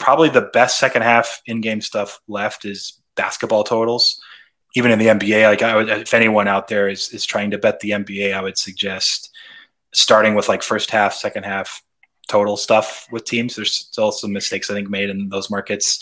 probably the best second half in-game stuff left is basketball totals. Even in the NBA, like if anyone out there is trying to bet the NBA, I would suggest starting with like first half, second half total stuff with teams. There's still some mistakes I think made in those markets.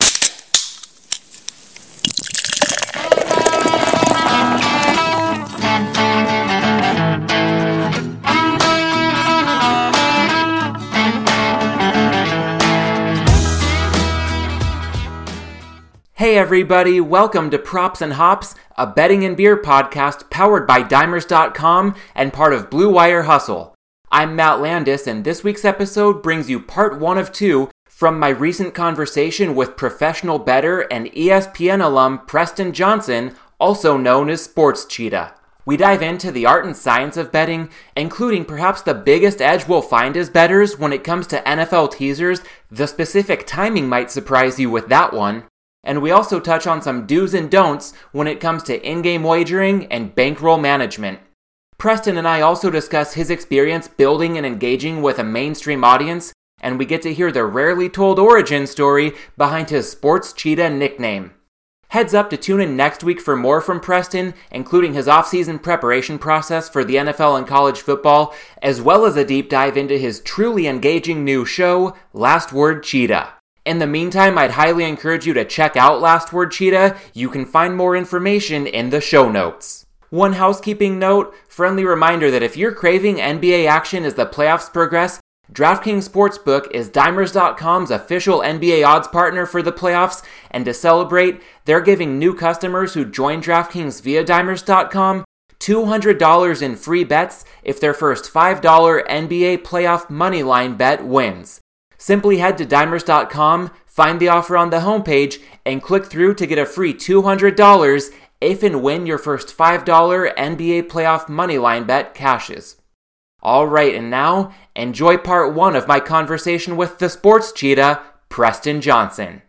Hey everybody, welcome to Props and Hops, a betting and beer podcast powered by Dimers.com and part of Blue Wire Hustle. I'm Matt Landis, and this week's episode brings you part 1 of 2 from my recent conversation with professional bettor and ESPN alum Preston Johnson, also known as Sports Cheetah. We dive into the art and science of betting, including perhaps the biggest edge we'll find as bettors when it comes to NFL teasers. The specific timing might surprise you with that one. And we also touch on some do's and don'ts when it comes to in-game wagering and bankroll management. Preston and I also discuss his experience building and engaging with a mainstream audience, and we get to hear the rarely told origin story behind his Sports Cheetah nickname. Heads up to tune in next week for more from Preston, including his off-season preparation process for the NFL and college football, as well as a deep dive into his truly engaging new show, Last Word Cheetah. In the meantime, I'd highly encourage you to check out Last Word Cheetah. You can find more information in the show notes. One housekeeping note, friendly reminder that if you're craving NBA action as the playoffs progress, DraftKings Sportsbook is Dimers.com's official NBA odds partner for the playoffs, and to celebrate, they're giving new customers who join DraftKings via Dimers.com $200 in free bets if their first $5 NBA playoff moneyline bet wins. Simply head to Dimers.com, find the offer on the homepage, and click through to get a free $200 if and when your first $5 NBA playoff moneyline bet cashes. Alright, and now, enjoy part 1 of my conversation with the Sports Cheetah, Preston Johnson.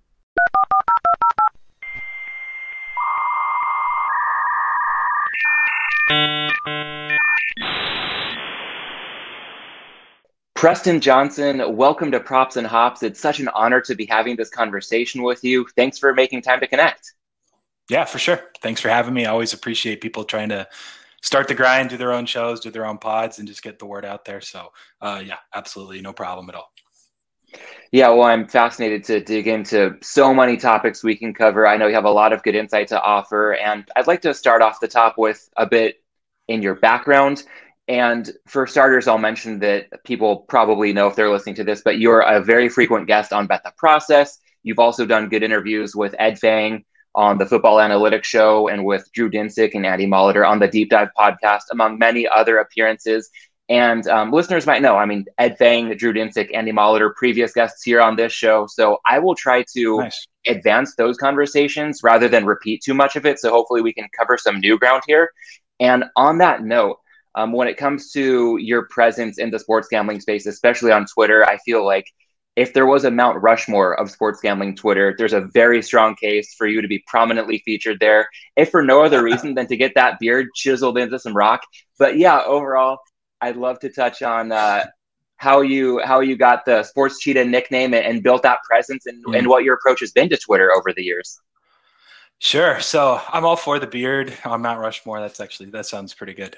Preston Johnson, welcome to Props and Hops. It's such an honor to be having this conversation with you. Thanks for making time to connect. Yeah, for sure. Thanks for having me. I always appreciate people trying to start the grind, do their own shows, do their own pods, and just get the word out there. So, yeah, absolutely no problem at all. Yeah, well, I'm fascinated to dig into so many topics we can cover. I know you have a lot of good insight to offer, and I'd like to start off the top with a bit in your background. And for starters, I'll mention that people probably know if they're listening to this, but you're a very frequent guest on Bet the Process. You've also done good interviews with Ed Fang on the Football Analytics Show and with Drew Dinsick and Andy Molitor on the Deep Dive podcast, among many other appearances. And listeners might know, Ed Fang, Drew Dinsick, Andy Molitor, previous guests here on this show. So I will try to advance those conversations rather than repeat too much of it. So hopefully we can cover some new ground here. And on that note, when it comes to your presence in the sports gambling space, especially on Twitter, I feel like if there was a Mount Rushmore of sports gambling Twitter, there's a very strong case for you to be prominently featured there, if for no other reason than to get that beard chiseled into some rock. But yeah, overall, I'd love to touch on how you got the Sports Cheetah nickname and built that presence and what your approach has been to Twitter over the years. Sure. So I'm all for the beard on Mount Rushmore. That sounds pretty good.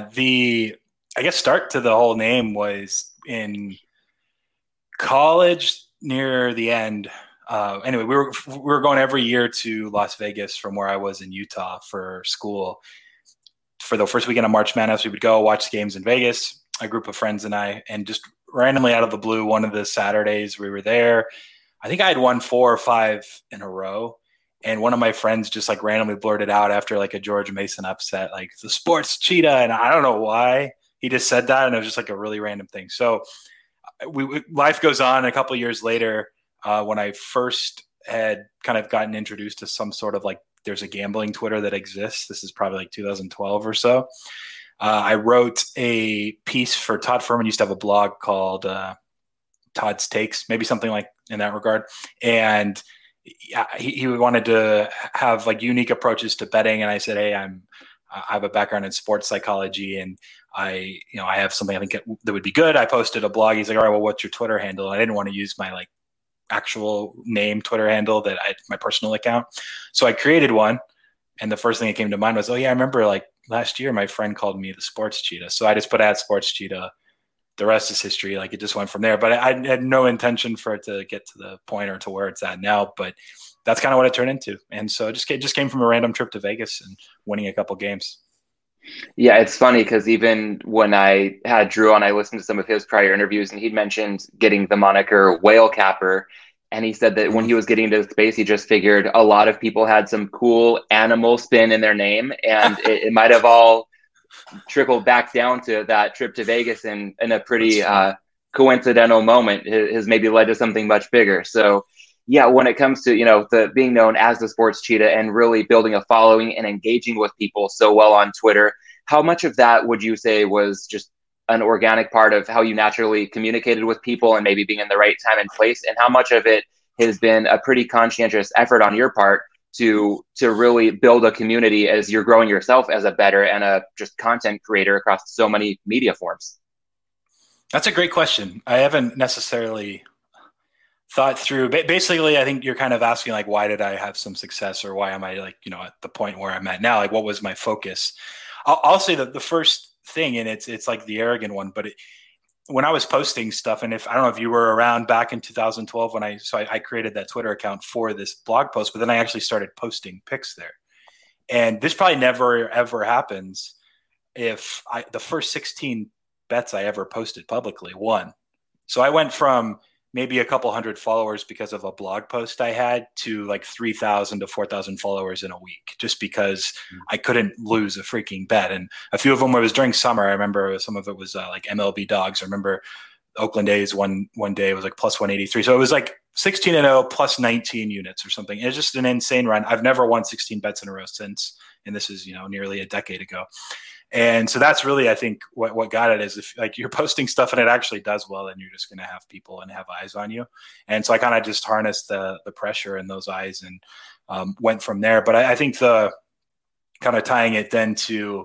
Start to the whole name was in college near the end. Anyway, we were going every year to Las Vegas from where I was in Utah for school. For the first weekend of March Madness, we would go watch games in Vegas, a group of friends and I, and just randomly out of the blue, one of the Saturdays we were there, I think I had won 4 or 5 in a row. And one of my friends just like randomly blurted out after like a George Mason upset, like the Sports Cheetah. And I don't know why he just said that. And it was just like a really random thing. So life goes on. A couple of years later, when I first had kind of gotten introduced to some sort of like, there's a gambling Twitter that exists. This is probably like 2012 or so. I wrote a piece for Todd Furman. Used to have a blog called Todd's Takes, maybe something like in that regard. And he wanted to have like unique approaches to betting. And I said, hey, I have a background in sports psychology and I have something I think that would be good. I posted a blog. He's like, all right, well, what's your Twitter handle? And I didn't want to use my like actual name Twitter handle my personal account. So I created one, and the first thing that came to mind was, oh yeah, I remember like last year my friend called me the Sports Cheetah. So I just put @SportsCheetah. The rest is history. Like it just went from there. But I had no intention for it to get to the point or to where it's at now. But that's kind of what it turned into. And so it just came from a random trip to Vegas and winning a couple games. Yeah, it's funny because even when I had Drew on, I listened to some of his prior interviews, and he'd mentioned getting the moniker Whale Capper. And he said that when he was getting into space, he just figured a lot of people had some cool animal spin in their name, and it might have all trickled back down to that trip to Vegas in a pretty coincidental moment has maybe led to something much bigger. So yeah, when it comes to, the being known as the Sports Cheetah and really building a following and engaging with people so well on Twitter, how much of that would you say was just an organic part of how you naturally communicated with people and maybe being in the right time and place? And how much of it has been a pretty conscientious effort on your part to really build a community as you're growing yourself as a better and a just content creator across so many media forms? That's a great question. I haven't necessarily thought through. Basically, I think you're kind of asking like, why did I have some success, or why am I like, at the point where I'm at now? Like, what was my focus? I'll say that the first thing, and it's like the arrogant one, but when I was posting stuff, and I don't know if you were around back in 2012 when I created that Twitter account for this blog post, but then I actually started posting pics there. And this probably never ever happens if the first 16 bets I ever posted publicly won. So I went from maybe a couple hundred followers because of a blog post I had to like 3,000 to 4,000 followers in a week, just because I couldn't lose a freaking bet. And a few of them was during summer. I remember some of it was like MLB Dogs. I remember Oakland A's one day was like plus 183. So it was like 16-0 plus 19 units or something. It's just an insane run. I've never won 16 bets in a row since, and this is, nearly a decade ago. And so that's really, I think, what got it is if like you're posting stuff and it actually does well, then you're just going to have people and have eyes on you. And so I kind of just harnessed the pressure and those eyes and went from there. But I think the kind of tying it then to,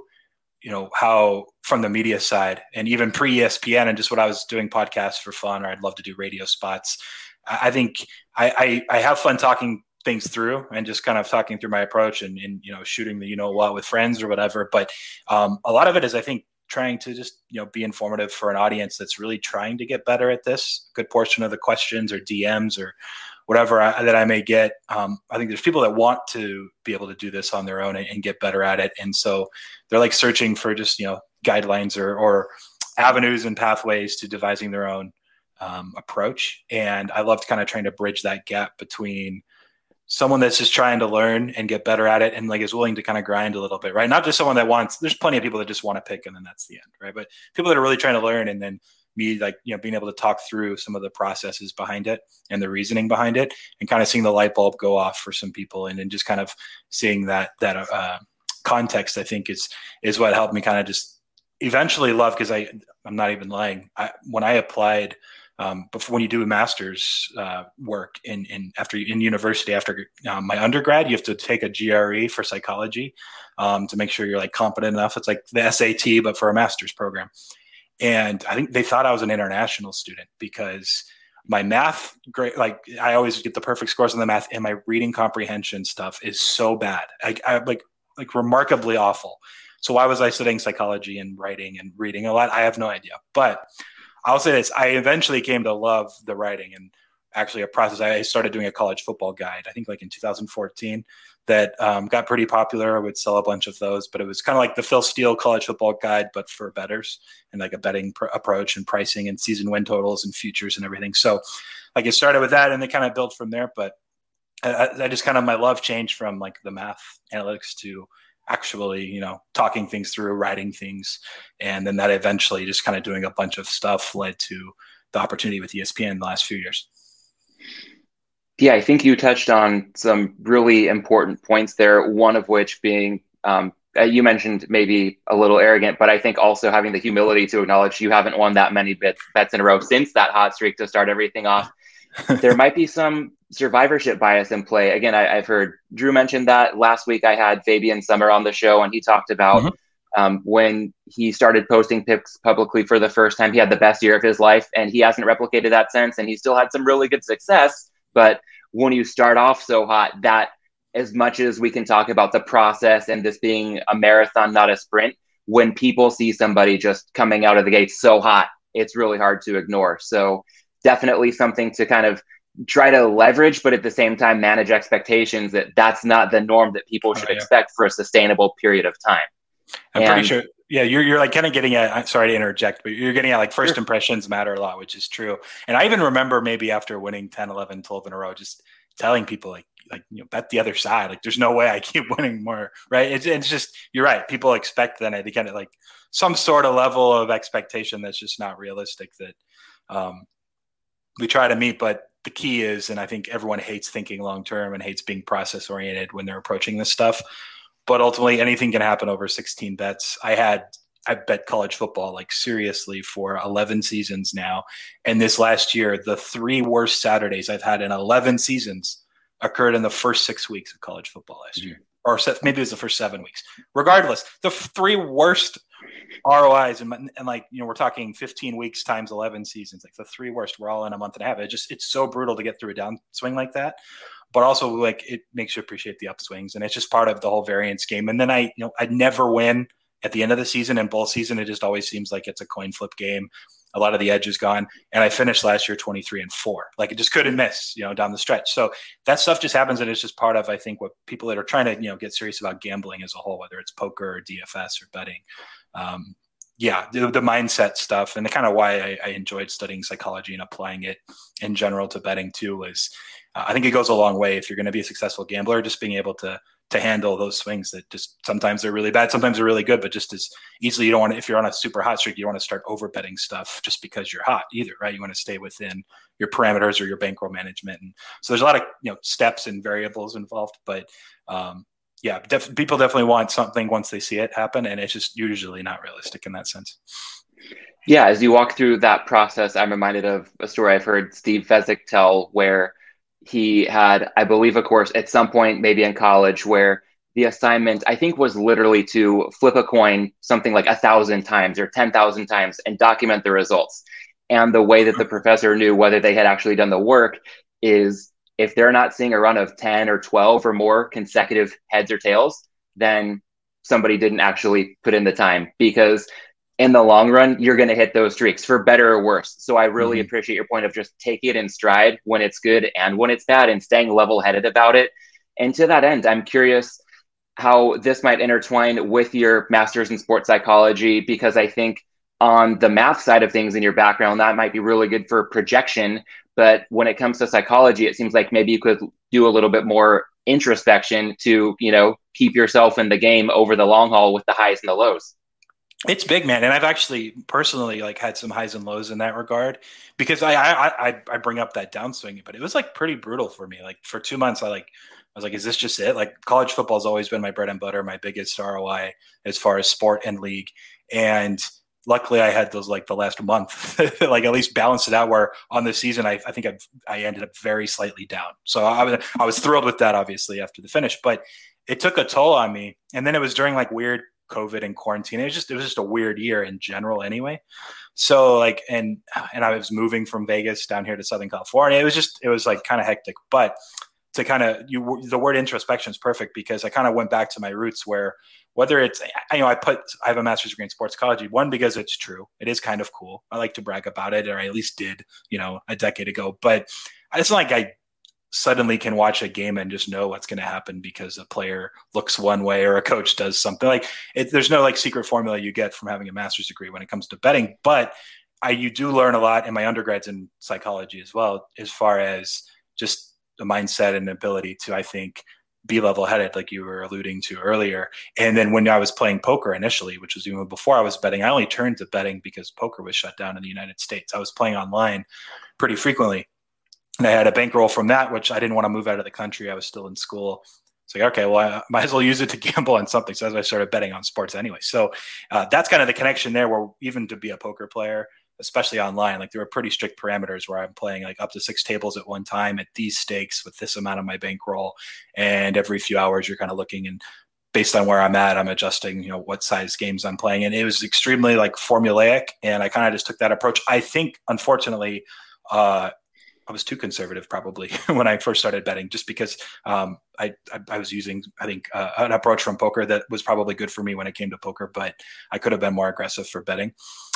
how from the media side and even pre-ESPN and just what I was doing podcasts for fun, or I'd love to do radio spots. I think I have fun talking things through and just kind of talking through my approach and shooting the what with friends or whatever. But a lot of it is, I think, trying to just be informative for an audience that's really trying to get better at this. A good portion of the questions or DMs or whatever that I may get, I think there's people that want to be able to do this on their own and get better at it. And so they're like searching for just guidelines or avenues and pathways to devising their own approach. And I loved kind of trying to bridge that gap between someone that's just trying to learn and get better at it and like is willing to kind of grind a little bit, right? Not just someone that wants, there's plenty of people that just want to pick and then that's the end, right? But people that are really trying to learn, and then me like, being able to talk through some of the processes behind it and the reasoning behind it and kind of seeing the light bulb go off for some people. And then just kind of seeing that context, I think is what helped me kind of just eventually love, because I'm not even lying. When I applied, before, when you do a master's work in university after my undergrad, you have to take a GRE for psychology to make sure you're like competent enough. It's like the SAT, but for a master's program. And I think they thought I was an international student because my math grade, like I always get the perfect scores on the math, and my reading comprehension stuff is so bad. I like remarkably awful. So why was I studying psychology and writing and reading a lot? I have no idea. But I'll say this, I eventually came to love the writing, and actually a process. I started doing a college football guide, I think like in 2014, that got pretty popular. I would sell a bunch of those, but it was kind of like the Phil Steele college football guide, but for bettors, and like a betting approach and pricing and season win totals and futures and everything. So like it started with that and they kind of built from there. But I just kind of, my love changed from like the math analytics to actually, talking things through, writing things. And then that eventually just kind of doing a bunch of stuff led to the opportunity with ESPN in the last few years. Yeah, I think you touched on some really important points there, one of which being, you mentioned maybe a little arrogant, but I think also having the humility to acknowledge you haven't won that many bets in a row since that hot streak to start everything off. There might be some survivorship bias in play. Again, I've heard Drew mention that. Last week I had Fabian Summer on the show, and he talked about when he started posting picks publicly for the first time, he had the best year of his life, and he hasn't replicated that since, and he still had some really good success, But when you start off so hot, that as much as we can talk about the process and this being a marathon, not a sprint, when people see somebody just coming out of the gate so hot, it's really hard to ignore. So definitely something to kind of try to leverage, but at the same time manage expectations that that's not the norm that people should expect for a sustainable period of time. I'm pretty sure. Yeah, you're like kind of getting at, I'm sorry to interject, but you're getting at like first impressions matter a lot, which is true. And I even remember maybe after winning 10, 11, 12 in a row, just telling people like, bet the other side. Like, there's no way I keep winning more, right? It's just, you're right. People expect then they kind of like some sort of level of expectation that's just not realistic that we try to meet. But the key is, and I think everyone hates thinking long-term and hates being process oriented when they're approaching this stuff. But ultimately, anything can happen over 16 bets. I bet college football like seriously for 11 seasons now. And this last year, the 3 worst Saturdays I've had in 11 seasons occurred in the first 6 weeks of college football last year. Or maybe it was the first 7 weeks. Regardless, the 3 worst ROIs and like, we're talking 15 weeks times 11 seasons, like the 3 worst, we're all in a month and a half. It's so brutal to get through a downswing like that. But also like it makes you appreciate the upswings, and it's just part of the whole variance game. And then I'd never win at the end of the season and bowl season. It just always seems like it's a coin flip game. A lot of the edge is gone. And I finished last year 23-4. Like it just couldn't miss, down the stretch. So that stuff just happens, and it's just part of, I think, what people that are trying to, get serious about gambling as a whole, whether it's poker or DFS or betting. The mindset stuff, and the kind of why I enjoyed studying psychology and applying it in general to betting too was I think it goes a long way if you're going to be a successful gambler, just being able to handle those swings that just sometimes they're really bad, sometimes they're really good, but just as easily, you don't want to, if you're on a super hot streak, you don't want to start over betting stuff just because you're hot either, right? You want to stay within your parameters or your bankroll management. And so there's a lot of, steps and variables involved, but people definitely want something once they see it happen. And it's just usually not realistic in that sense. Yeah. As you walk through that process, I'm reminded of a story I've heard Steve Fezzik tell where he had, I believe, a course at some point, maybe in college, where the assignment, I think, was literally to flip a coin something like 1,000 times or 10,000 times and document the results. And the way that the professor knew whether they had actually done the work is if they're not seeing a run of 10 or 12 or more consecutive heads or tails, then somebody didn't actually put in the time, because in the long run, you're going to hit those streaks for better or worse. So I really appreciate your point of just taking it in stride when it's good and when it's bad and staying level-headed about it. And to that end, I'm curious how this might intertwine with your master's in sports psychology, because I think on the math side of things in your background, that might be really good for projection. But when it comes to psychology, it seems like maybe you could do a little bit more introspection to, keep yourself in the game over the long haul with the highs and the lows. It's big, man. And I've actually personally had some highs and lows in that regard, because I bring up that downswing, but it was pretty brutal for me. Like for 2 months, I was like, is this just it? Like college football has always been my bread and butter, my biggest ROI as far as sport and league. And luckily I had those the last month, at least balanced it out, where on the season, I think I ended up very slightly down. So I was thrilled with that, obviously, after the finish, but it took a toll on me. And then it was during weird COVID and quarantine. It was just a weird year in general anyway. So and I was moving from Vegas down here to Southern California. It was kind of hectic, but to the word introspection is perfect, because I kind of went back to my roots, where whether it's, I have a master's degree in sports psychology, one, because it's true. It is kind of cool. I like to brag about it, or I at least did, a decade ago, but it's not like I suddenly can watch a game and just know what's going to happen because a player looks one way or a coach does something. There's no secret formula you get from having a master's degree when it comes to betting, but you do learn a lot in my undergrads in psychology as well, as far as just the mindset and ability to, I think, be level-headed, like you were alluding to earlier. And then when I was playing poker initially, which was even before I was betting, I only turned to betting because poker was shut down in the United States. I was playing online pretty frequently, and I had a bankroll from that, which I didn't want to move out of the country. I was still in school. It's okay, well, I might as well use it to gamble on something. So as I started betting on sports anyway. So that's kind of the connection there, where even to be a poker player, especially online, there were pretty strict parameters where I'm playing up to 6 tables at one time at these stakes with this amount of my bankroll. And every few hours you're kind of looking, and based on where I'm at, I'm adjusting, what size games I'm playing. And it was extremely formulaic. And I kind of just took that approach. I think, unfortunately, I was too conservative probably when I first started betting, just because I was using, I think, an approach from poker that was probably good for me when it came to poker, but I could have been more aggressive for betting.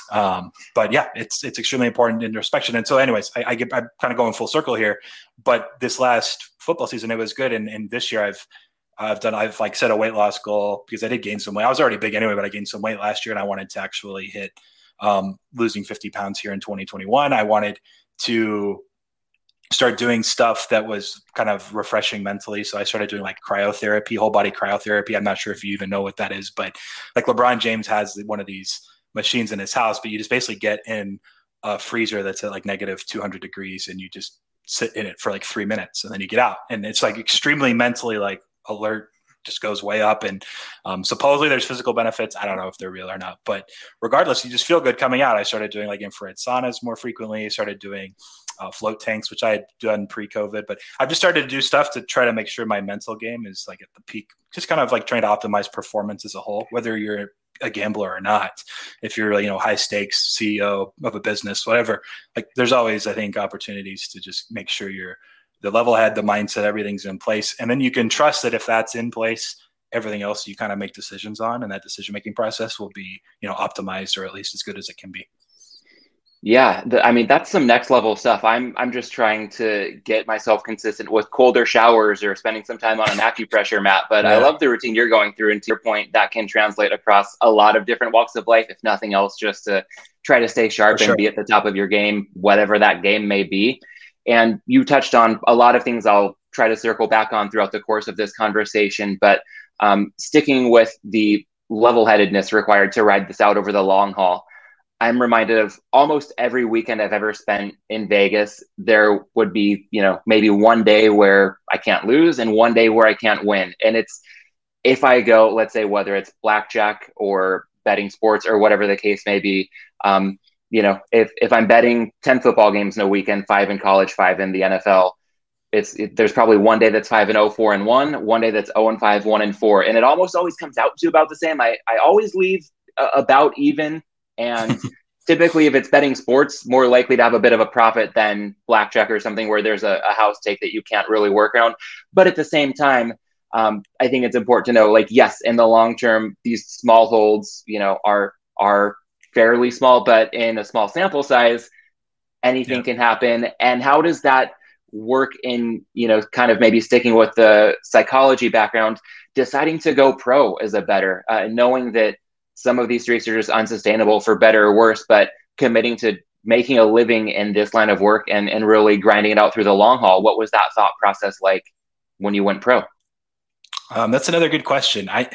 But yeah, it's extremely important introspection. And so anyways, I'm kind of going full circle here, but this last football season, it was good. And this year I've like set a weight loss goal because I did gain some weight. I was already big anyway, but I gained some weight last year and I wanted to actually hit losing 50 pounds here in 2021. I wanted to start doing stuff that was kind of refreshing mentally. So I started doing like cryotherapy, whole body cryotherapy. I'm not sure if you even know what that is, but like LeBron James has one of these machines in his house, but you just basically get in a freezer that's at like negative 200 degrees and you just sit in it for like 3 minutes and then you get out. And it's like extremely mentally like alert, just goes way up. And supposedly there's physical benefits. I don't know if they're real or not, but regardless, you just feel good coming out. I started doing like infrared saunas more frequently. I started doing float tanks, which I had done pre-COVID, but I've just started to do stuff to try to make sure my mental game is like at the peak, just kind of like trying to optimize performance as a whole, whether you're a gambler or not. If you're, high stakes CEO of a business, whatever, like there's always, I think, opportunities to just make sure you're the level head, the mindset, everything's in place. And then you can trust that if that's in place, everything else you kind of make decisions on, and that decision-making process will be, optimized or at least as good as it can be. Yeah, that's some next level stuff. I'm just trying to get myself consistent with colder showers or spending some time on an acupressure mat. But yeah. I love the routine you're going through, and to your point, that can translate across a lot of different walks of life, if nothing else, just to try to stay sharp and be at the top of your game, whatever that game may be. And you touched on a lot of things I'll try to circle back on throughout the course of this conversation, but sticking with the level-headedness required to ride this out over the long haul. I'm reminded of almost every weekend I've ever spent in Vegas. There would be, maybe one day where I can't lose and one day where I can't win. And it's, if I go, let's say, whether it's blackjack or betting sports or whatever the case may be, if I'm betting 10 football games in a weekend, 5 in college, 5 in the NFL, there's probably one day that's 5-0, 4-1, one day that's 0-5, 1-4. And it almost always comes out to about the same. I always leave about even. And typically, if it's betting sports, more likely to have a bit of a profit than blackjack or something where there's a house take that you can't really work around. But at the same time, I think it's important to know, like, yes, in the long term, these small holds, are fairly small, but in a small sample size, anything can happen. And how does that work in, kind of maybe sticking with the psychology background, deciding to go pro as a bettor, knowing that some of these streaks are just unsustainable for better or worse, but committing to making a living in this line of work and really grinding it out through the long haul. What was that thought process like when you went pro? That's another good question. I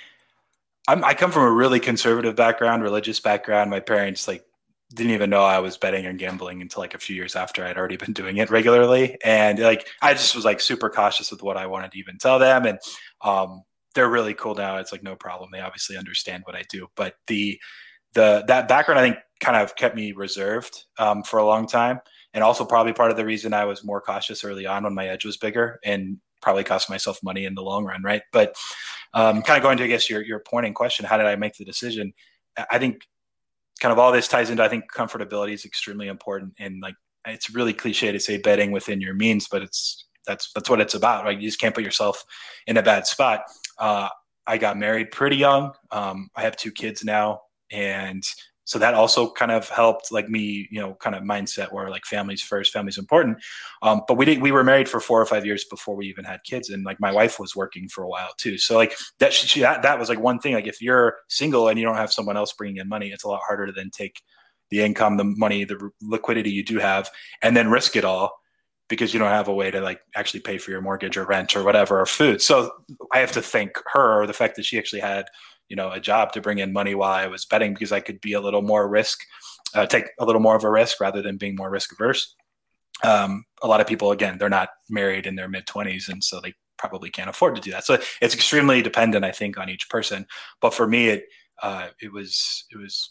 come from a really conservative background, religious background. My parents didn't even know I was betting and gambling until a few years after I'd already been doing it regularly. And I just was super cautious with what I wanted to even tell them. And, they're really cool now. It's no problem. They obviously understand what I do, but that background, I think, kind of kept me reserved for a long time. And also probably part of the reason I was more cautious early on when my edge was bigger and probably cost myself money in the long run. Right. But kind of going to, I guess, your point in question, how did I make the decision? I think kind of all this ties into, I think comfortability is extremely important. And it's really cliche to say betting within your means, but that's what it's about, right? You just can't put yourself in a bad spot. I got married pretty young. I have 2 kids now. And so that also kind of helped me, kind of mindset where family's first, family's important. But we were married for 4 or 5 years before we even had kids. And my wife was working for a while too. So that was one thing, if you're single and you don't have someone else bringing in money, it's a lot harder to then take the income, the money, the liquidity you do have, and then risk it all, because you don't have a way to actually pay for your mortgage or rent or whatever, or food. So I have to thank her, the fact that she actually had, a job to bring in money while I was betting, because I could be a little more take a little more of a risk rather than being more risk averse. A lot of people, again, they're not married in their mid-20s, and so they probably can't afford to do that. So it's extremely dependent, I think, on each person. But for me, it was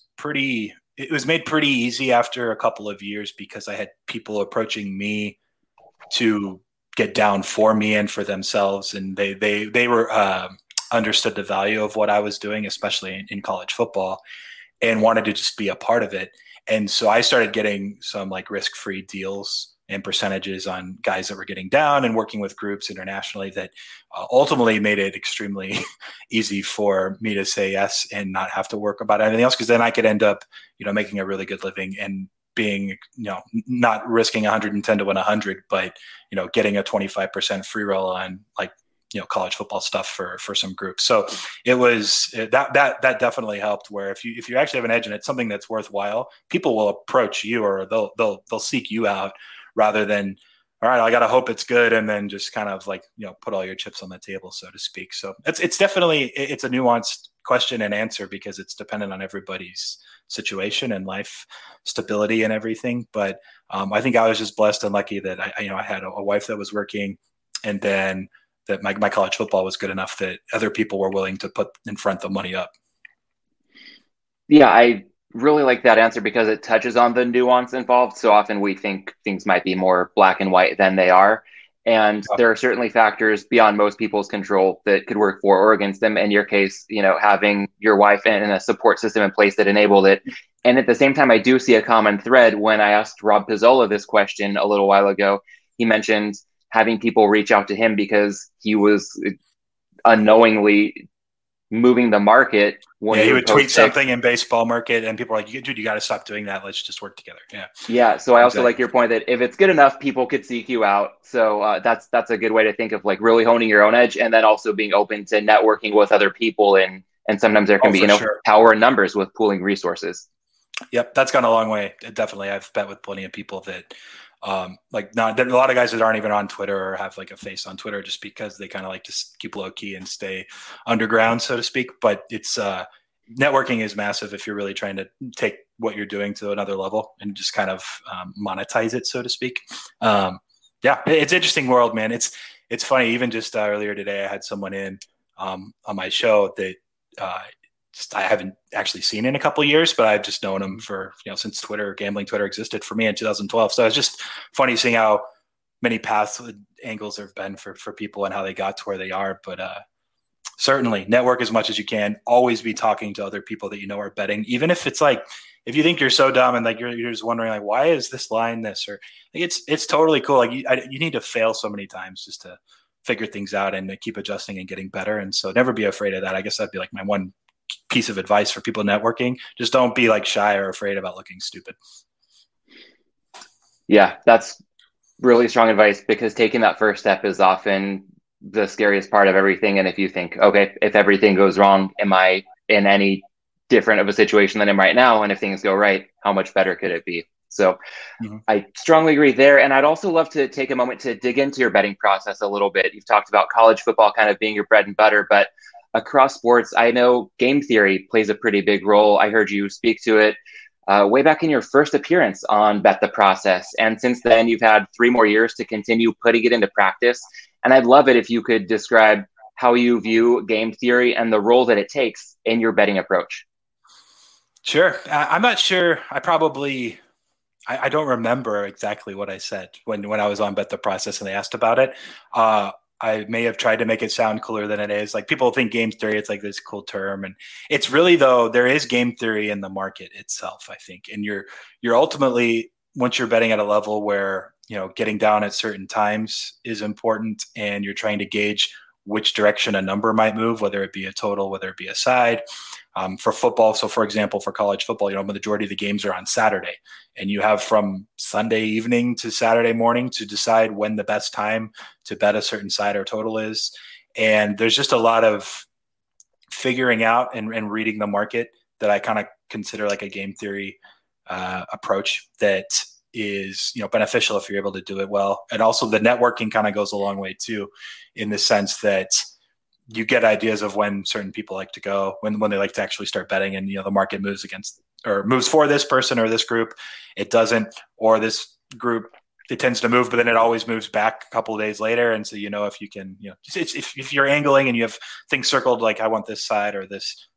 made pretty easy after a couple of years, because I had people approaching me to get down for me and for themselves. And they were understood the value of what I was doing, especially in college football, and wanted to just be a part of it. And so I started getting some risk-free deals and percentages on guys that were getting down and working with groups internationally that ultimately made it extremely easy for me to say yes and not have to work about anything else. Because then I could end up, making a really good living and being, not risking 110 to win 100, but, getting a 25% free roll on like, college football stuff for some groups. So it was that definitely helped, where if you actually have an edge and it's something that's worthwhile, people will approach you or they'll seek you out rather than, all right, I got to hope it's good. And then just kind of like, put all your chips on the table, so to speak. So it's definitely, it's a nuanced question and answer because it's dependent on everybody's situation and life stability and everything. But I think I was just blessed and lucky that I had a wife that was working, and then that my college football was good enough that other people were willing to put in front the money up. Yeah, I really like that answer because it touches on the nuance involved. So often we think things might be more black and white than they are. And there are certainly factors beyond most people's control that could work for or against them. In your case, having your wife and a support system in place that enabled it. And at the same time, I do see a common thread. When I asked Rob Pizzola this question a little while ago, he mentioned having people reach out to him because he was unknowingly moving the market. When he would tweet something in baseball market and people are like, dude, you got to stop doing that. Let's just work together. Yeah. So I also like your point that if it's good enough, people could seek you out. So that's a good way to think of like really honing your own edge, and then also being open to networking with other people. And sometimes there can be, power in numbers with pooling resources. Yep. That's gone a long way. Definitely. I've bet with plenty of people that, not a lot of guys that aren't even on Twitter or have like a face on Twitter just because they kind of like to keep low key and stay underground, so to speak. But it's networking is massive if you're really trying to take what you're doing to another level and just kind of monetize it, so to speak. It's an interesting world, man. It's funny. Even just earlier today, I had someone in on my show that I haven't actually seen in a couple of years, but I've just known him for, since gambling Twitter existed for me in 2012. So it's just funny seeing how many paths angles there have been for people and how they got to where they are. But certainly network as much as you can. Always be talking to other people that are betting, even if it's like, if you think you're so dumb and like you're just wondering like, why is this line this, or like, it's totally cool. Like you need to fail so many times just to figure things out and keep adjusting and getting better. And so never be afraid of that. I guess that'd be like my one piece of advice for people networking. Just don't be like shy or afraid about looking stupid. Yeah, that's really strong advice, because taking that first step is often the scariest part of everything. And if you think, okay, if everything goes wrong, am I in any different of a situation than I'm right now? And if things go right, how much better could it be? So I strongly agree there. And I'd also love to take a moment to dig into your betting process a little bit. You've talked about college football kind of being your bread and butter, but across sports, I know game theory plays a pretty big role. I heard you speak to it way back in your first appearance on Bet the Process. And since then, you've had 3 more years to continue putting it into practice. And I'd love it if you could describe how you view game theory and the role that it takes in your betting approach. Sure. I'm not sure. I don't remember exactly what I said when I was on Bet the Process and they asked about it. I may have tried to make it sound cooler than it is. Like, people think game theory, it's like this cool term. And it's really, though, there is game theory in the market itself, I think. And you're ultimately, once you're betting at a level where, getting down at certain times is important, and you're trying to gauge which direction a number might move, whether it be a total, whether it be a side. For football, so for example, for college football, the majority of the games are on Saturday, and you have from Sunday evening to Saturday morning to decide when the best time to bet a certain side or total is. And there's just a lot of figuring out and reading the market that I kind of consider like a game theory approach that is, beneficial if you're able to do it well. And also the networking kind of goes a long way too, in the sense that you get ideas of when certain people like to go, when they like to actually start betting, and the market moves against or moves for this person or this group. It doesn't, or this group, it tends to move, but then it always moves back a couple of days later. And so if you can, if you're angling and you have things circled like I want this side or this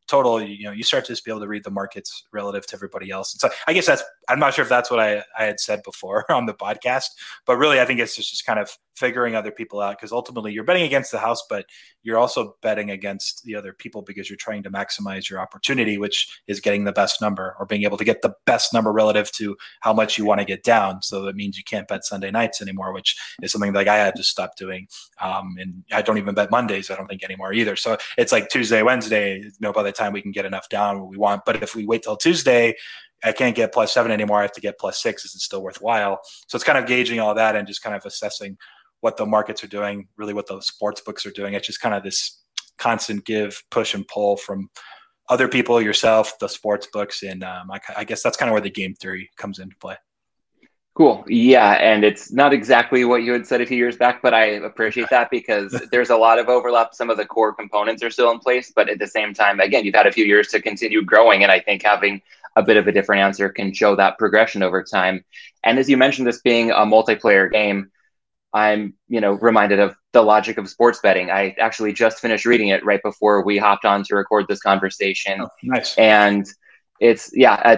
total, you start to just be able to read the markets relative to everybody else. So I guess I'm not sure if that's what I had said before on the podcast, but really I think it's just kind of figuring other people out, because ultimately you're betting against the house, but you're also betting against the other people because you're trying to maximize your opportunity, which is getting the best number or being able to get the best number relative to how much you want to get down. So that means you can't bet Sunday nights anymore, which is something like I had to stop doing. And I don't even bet Mondays, I don't think, anymore either. So it's like Tuesday, Wednesday, by the time we can get enough down what we want. But if we wait till Tuesday, I can't get +7 anymore. I have to get +6. Is it still worthwhile? So it's kind of gauging all that and just kind of assessing what the markets are doing, really what the sports books are doing. It's just kind of this constant give, push, and pull from other people, yourself, the sports books. And I guess that's kind of where the game theory comes into play. Cool. Yeah. And it's not exactly what you had said a few years back, but I appreciate that because there's a lot of overlap. Some of the core components are still in place, but at the same time, again, you've had a few years to continue growing. And I think having a bit of a different answer can show that progression over time. And as you mentioned, this being a multiplayer game, I'm, reminded of The Logic of Sports Betting. I actually just finished reading it right before we hopped on to record this conversation. Oh, nice. And it's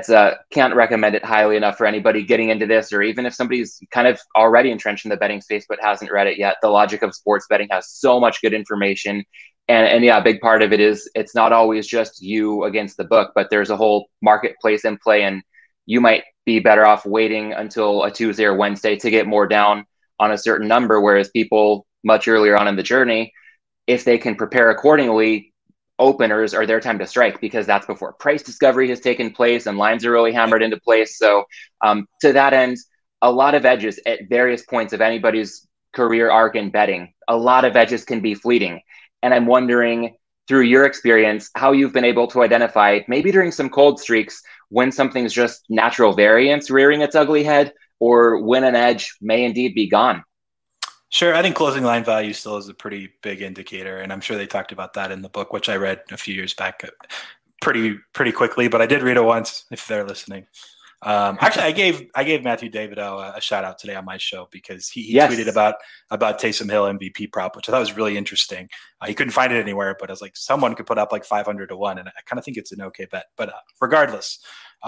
can't recommend it highly enough for anybody getting into this, or even if somebody's kind of already entrenched in the betting space but hasn't read it yet. The Logic of Sports Betting has so much good information. And a big part of it is it's not always just you against the book, but there's a whole marketplace in play, and you might be better off waiting until a Tuesday or Wednesday to get more down on a certain number, whereas people much earlier on in the journey, if they can prepare accordingly, openers are their time to strike, because that's before price discovery has taken place and lines are really hammered into place. So to that end, a lot of edges at various points of anybody's career arc in betting, a lot of edges can be fleeting. And I'm wondering, through your experience, how you've been able to identify, maybe during some cold streaks, when something's just natural variance rearing its ugly head, or when an edge may indeed be gone. Sure. I think closing line value still is a pretty big indicator. And I'm sure they talked about that in the book, which I read a few years back pretty quickly, but I did read it once if they're listening. Actually, I gave Matthew Davidow a shout out today on my show because he tweeted about Taysom Hill MVP prop, which I thought was really interesting. He couldn't find it anywhere, but I was like, someone could put up like 500 to 1. And I kind of think it's an okay bet. But regardless,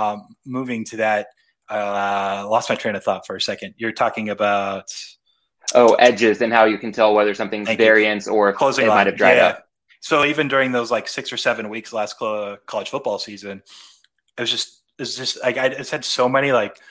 moving to that, lost my train of thought for a second. You're talking about edges and how you can tell whether something's variance or if closing it might have dried up. So even during those like 6 or 7 weeks last college football season, it was just like I just had so many like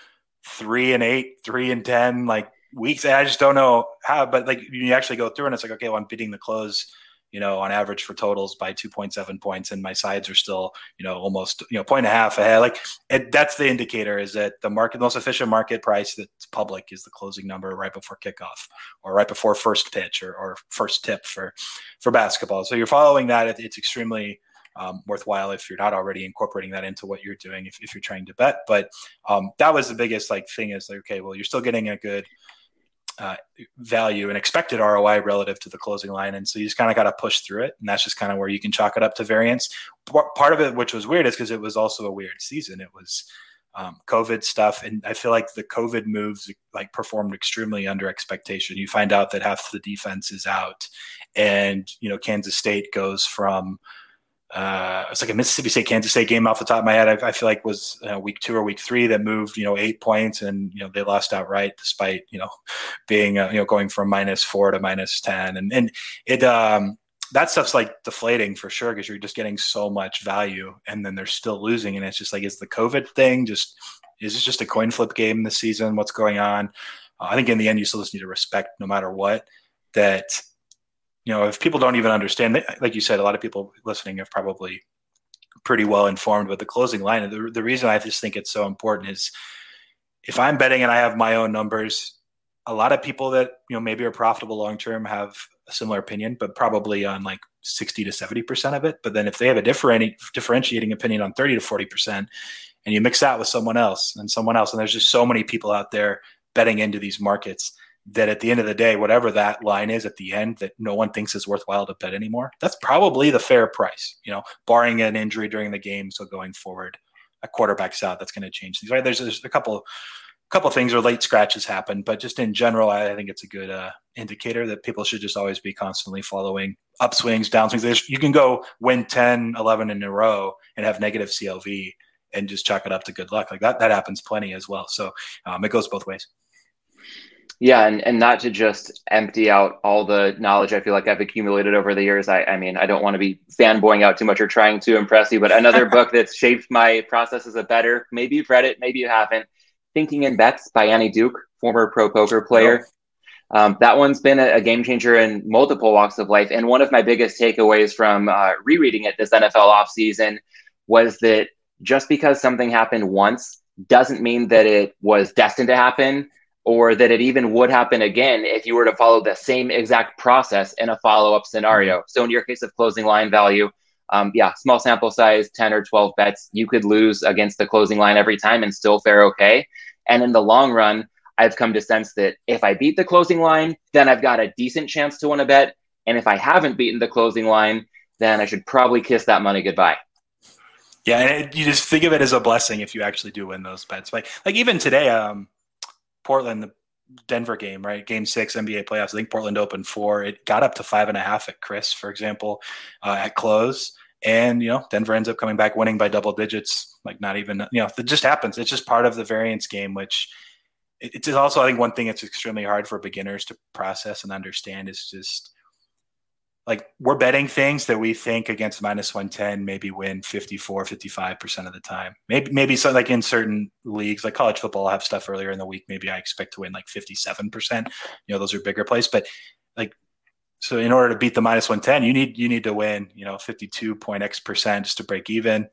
3-8, 3-10 like weeks. And I just don't know how, but like you actually go through and it's like, okay, well, I'm beating the close, on average for totals by 2.7 points, and my sides are still, almost, point and a half ahead. Like that's the indicator, is that the most efficient market price that's public is the closing number right before kickoff or right before first pitch or first tip for basketball. So you're following that. It's extremely worthwhile if you're not already incorporating that into what you're doing, if you're trying to bet. But that was the biggest thing is like, okay, well, you're still getting a good value and expected ROI relative to the closing line. And so you just kind of got to push through it. And that's just kind of where you can chalk it up to variance. Part of it, which was weird, is because it was also a weird season. It was COVID stuff. And I feel like the COVID moves performed extremely under expectation. You find out that half the defense is out, and, Kansas State goes from, it's like a Mississippi State, Kansas State game off the top of my head. I feel like was week 2 or week 3 that moved, 8 points, and, they lost outright despite, being, going from -4 to -10. And it, that stuff's like deflating for sure, because you're just getting so much value and then they're still losing. And it's just like, is the COVID thing is it just a coin flip game this season? What's going on? I think in the end, you still just need to respect, no matter what, that, if people don't even understand, like you said, a lot of people listening are probably pretty well informed with the closing line. And the reason I just think it's so important is, if I'm betting and I have my own numbers, a lot of people that, maybe are profitable long-term have a similar opinion, but probably on like 60 to 70% of it. But then if they have a differentiating opinion on 30 to 40%, and you mix that with someone else, and there's just so many people out there betting into these markets, that at the end of the day, whatever that line is at the end that no one thinks is worthwhile to bet anymore, that's probably the fair price, barring an injury during the game. So going forward, a quarterback's out, that's going to change things, right? There's a couple things where late scratches happen, but just in general, I think it's a good indicator that people should just always be constantly following upswings, downswings. You can go win 10, 11 in a row and have negative CLV and just chalk it up to good luck. Like that happens plenty as well. So it goes both ways. Yeah, and not to just empty out all the knowledge I feel like I've accumulated over the years. I mean, I don't want to be fanboying out too much or trying to impress you, but another book that's shaped my process as a bettor, maybe you've read it, maybe you haven't, Thinking in Bets by Annie Duke, former pro poker player. That one's been a game changer in multiple walks of life. And one of my biggest takeaways from rereading it this NFL offseason was that just because something happened once doesn't mean that it was destined to happen, or that it even would happen again if you were to follow the same exact process in a follow-up scenario. So in your case of closing line value, small sample size, 10 or 12 bets, you could lose against the closing line every time and still fare okay. And in the long run, I've come to sense that if I beat the closing line, then I've got a decent chance to win a bet. And if I haven't beaten the closing line, then I should probably kiss that money goodbye. Yeah, and you just think of it as a blessing if you actually do win those bets. Like even today, Portland, the Denver game, right? Game 6 NBA playoffs. I think Portland opened 4. It got up to 5.5 at Chris, for example, at close. And, Denver ends up coming back winning by double digits. Like not even, it just happens. It's just part of the variance game, which it's also, I think, one thing that's extremely hard for beginners to process and understand is just like we're betting things that we think against minus 110 maybe win 54, 55% of the time. Maybe so, like in certain leagues, like college football, I'll have stuff earlier in the week. Maybe I expect to win like 57%. Those are bigger plays. But like, so in order to beat the minus 110, you need to win, 52.x% just to break even.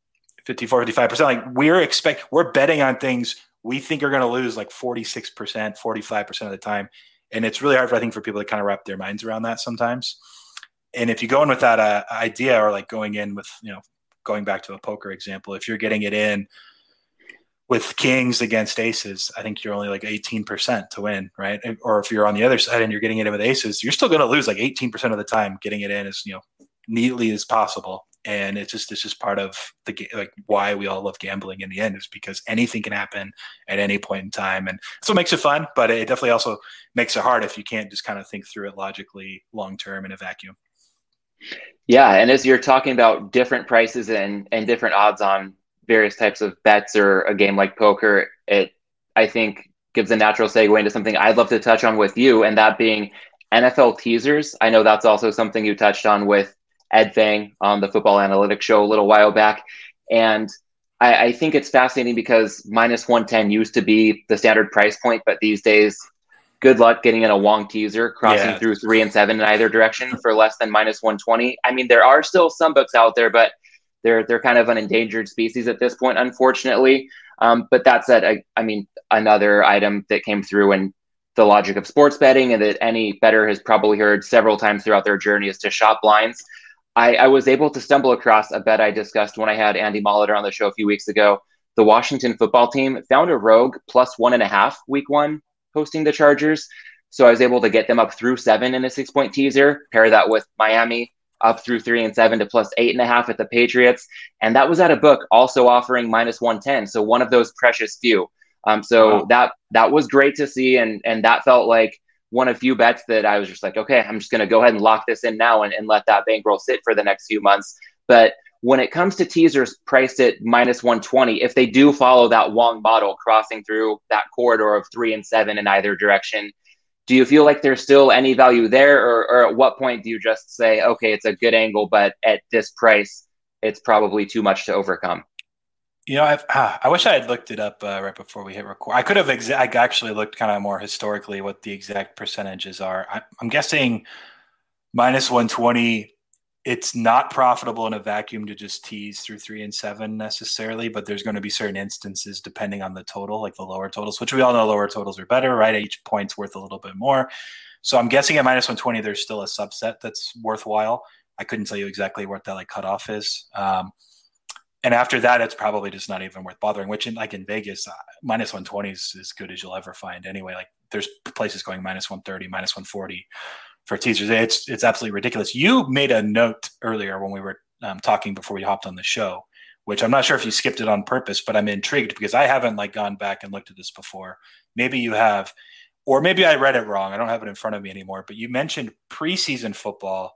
54, 55%. Like we're betting on things we think are going to lose like 46%, 45% of the time. And it's really hard for people to kind of wrap their minds around that sometimes. And if you go in with that idea, or like going in with, going back to a poker example, if you're getting it in with kings against aces, I think you're only like 18% to win, right? Or if you're on the other side and you're getting it in with aces, you're still going to lose like 18% of the time getting it in as, neatly as possible. And it's just part of why we all love gambling in the end, is because anything can happen at any point in time. And that's what makes it fun, but it definitely also makes it hard if you can't just kind of think through it logically long-term in a vacuum. Yeah. And as you're talking about different prices and different odds on various types of bets or a game like poker, it, I think, gives a natural segue into something I'd love to touch on with you, and that being NFL teasers. I know that's also something you touched on with Ed Fang on the Football Analytics Show a little while back. And I think it's fascinating because minus 110 used to be the standard price point, but these days, good luck getting in a Wong teaser crossing through 3 and 7 in either direction for less than minus 120. I mean, there are still some books out there, but they're kind of an endangered species at this point, unfortunately. But that said, I mean, another item that came through in the logic of sports betting and that any bettor has probably heard several times throughout their journey is to shop lines. I was able to stumble across a bet I discussed when I had Andy Molitor on the show a few weeks ago. The Washington football team found a rogue plus 1.5 week 1 hosting the Chargers. So I was able to get them up through 7 in a 6-point teaser, pair that with Miami up through 3 and 7 to plus 8.5 at the Patriots. And that was at a book also offering minus 110. So one of those precious few. Wow. That was great to see. And that felt like one of few bets that I was just like, okay, I'm just going to go ahead and lock this in now and let that bankroll sit for the next few months. But when it comes to teasers priced at minus 120, if they do follow that Wong model crossing through that corridor of 3 and 7 in either direction, do you feel like there's still any value there? Or at what point do you just say, okay, it's a good angle, but at this price, it's probably too much to overcome? I wish I had looked it up right before we hit record. I could have. I actually looked kind of more historically what the exact percentages are. I'm guessing minus 120. It's not profitable in a vacuum to just tease through 3 and 7 necessarily, but there's going to be certain instances depending on the total, like the lower totals, which we all know lower totals are better, right? Each point's worth a little bit more. So I'm guessing at minus 120, there's still a subset that's worthwhile. I couldn't tell you exactly what that cutoff is. And after that, it's probably just not even worth bothering, which in Vegas, minus 120 is as good as you'll ever find anyway. Like there's places going minus 130, minus 140 for teasers. It's absolutely ridiculous. You made a note earlier when we were talking before we hopped on the show, which I'm not sure if you skipped it on purpose, but I'm intrigued because I haven't gone back and looked at this before. Maybe you have, or maybe I read it wrong. I don't have it in front of me anymore, but you mentioned preseason football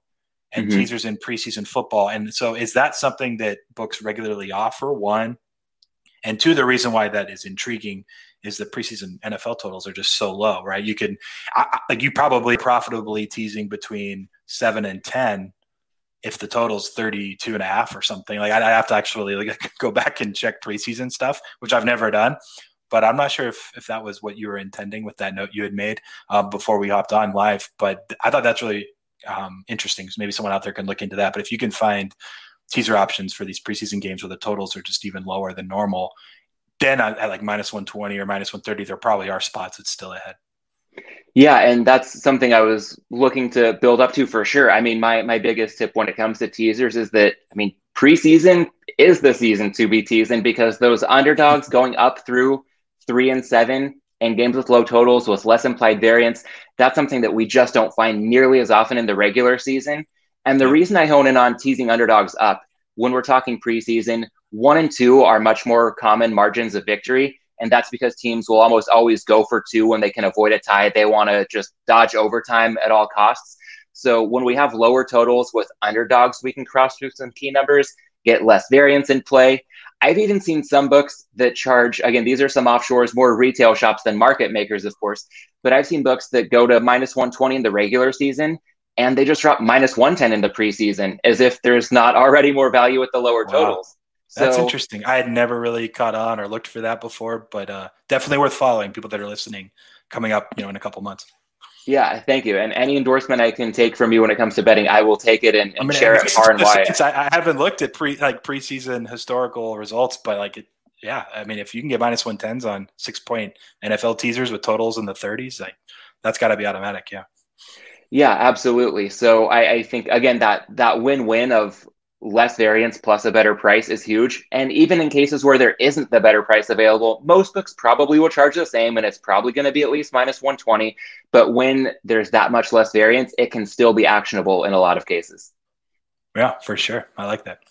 and teasers in preseason football. And so is that something that books regularly offer? One, and two, the reason why that is intriguing is the preseason NFL totals are just so low, right? You can, like, you probably profitably teasing between 7 and 10 if the total's 32.5 or something. Like, I have to actually go back and check preseason stuff, which I've never done. But I'm not sure if that was what you were intending with that note you had made before we hopped on live. But I thought that's really interesting. So maybe someone out there can look into that. But if you can find teaser options for these preseason games where the totals are just even lower than normal, then at like minus 120 or minus 130, there probably are spots that's still ahead. Yeah, and that's something I was looking to build up to for sure. I mean, my biggest tip when it comes to teasers is that, I mean, preseason is the season to be teasing, because those underdogs going up through 3 and 7 and games with low totals with less implied variance, that's something that we just don't find nearly as often in the regular season. And the reason I hone in on teasing underdogs up when we're talking preseason, 1 and 2 are much more common margins of victory. And that's because teams will almost always go for 2 when they can avoid a tie. They want to just dodge overtime at all costs. So when we have lower totals with underdogs, we can cross through some key numbers, get less variance in play. I've even seen some books that charge, again, these are some offshores, more retail shops than market makers, of course, but I've seen books that go to minus 120 in the regular season, and they just drop minus 110 in the preseason, as if there's not already more value at the lower totals. That's interesting. I had never really caught on or looked for that before, but definitely worth following, people that are listening, coming up, in a couple months. Yeah, thank you. And any endorsement I can take from you when it comes to betting, I will take it and share it far and wide. I haven't looked at preseason historical results, but I mean, if you can get minus 110s on 6-point NFL teasers with totals in the 30s, that's got to be automatic. Yeah. Yeah, absolutely. So I think, again, that win-win of less variance plus a better price is huge. And even in cases where there isn't the better price available, most books probably will charge the same, and it's probably going to be at least minus 120. But when there's that much less variance, it can still be actionable in a lot of cases. Yeah, for sure. I like that.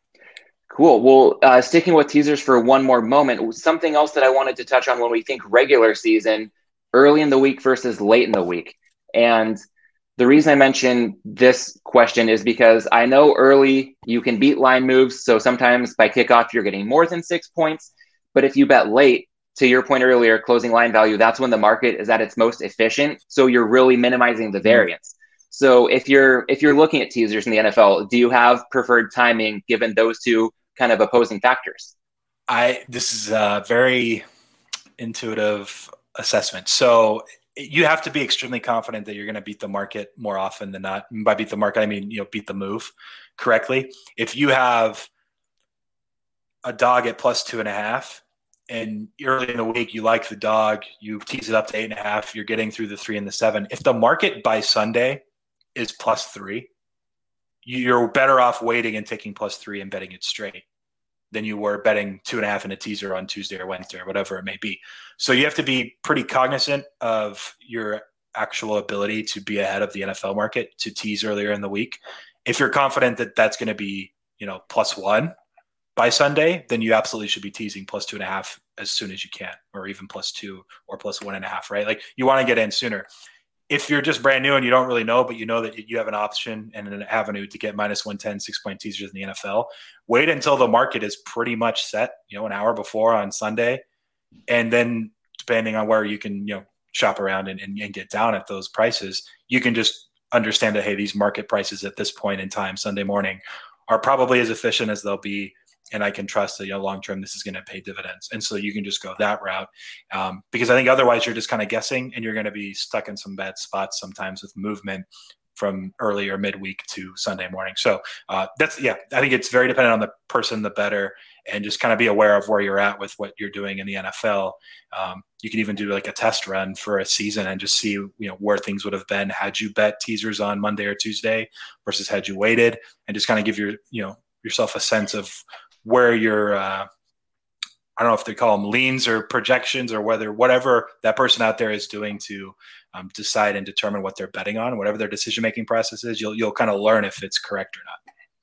Cool. Well, sticking with teasers for one more moment, something else that I wanted to touch on when we think regular season, early in the week versus late in the week. And the reason I mention this question is because I know early you can beat line moves. So sometimes by kickoff, you're getting more than 6 points. But if you bet late, to your point earlier, closing line value, that's when the market is at its most efficient. So you're really minimizing the variance. So if you're looking at teasers in the NFL, do you have preferred timing given those two kind of opposing factors? This is a very intuitive assessment. So you have to be extremely confident that you're going to beat the market more often than not. And by beat the market, I mean, beat the move correctly. If you have a dog at plus 2.5 and early in the week, you like the dog, you tease it up to 8.5, you're getting through the 3 and the 7. If the market by Sunday is plus 3, you're better off waiting and taking plus 3 and betting it straight than you were betting 2.5 in a teaser on Tuesday or Wednesday or whatever it may be. So you have to be pretty cognizant of your actual ability to be ahead of the NFL market to tease earlier in the week. If you're confident that that's going to be, plus 1 by Sunday, then you absolutely should be teasing plus 2.5 as soon as you can, or even plus 2 or plus 1.5, right? Like, you want to get in sooner. If you're just brand new and you don't really know, but you know that you have an option and an avenue to get minus 110 6-point teasers in the NFL, wait until the market is pretty much set, an hour before on Sunday. And then depending on where you can, shop around and get down at those prices, you can just understand that, hey, these market prices at this point in time, Sunday morning, are probably as efficient as they'll be. And I can trust that, long-term, this is going to pay dividends. And so you can just go that route, because I think otherwise you're just kind of guessing and you're going to be stuck in some bad spots sometimes with movement from early or midweek to Sunday morning. So I think it's very dependent on the person, the bettor, and just kind of be aware of where you're at with what you're doing in the NFL. You can even do like a test run for a season and just see, where things would have been had you bet teasers on Monday or Tuesday versus had you waited, and just kind of give yourself a sense of where your I don't know if they call them leans or projections, or whatever that person out there is doing to decide and determine what they're betting on, whatever their decision-making process is, you'll kind of learn if it's correct or not.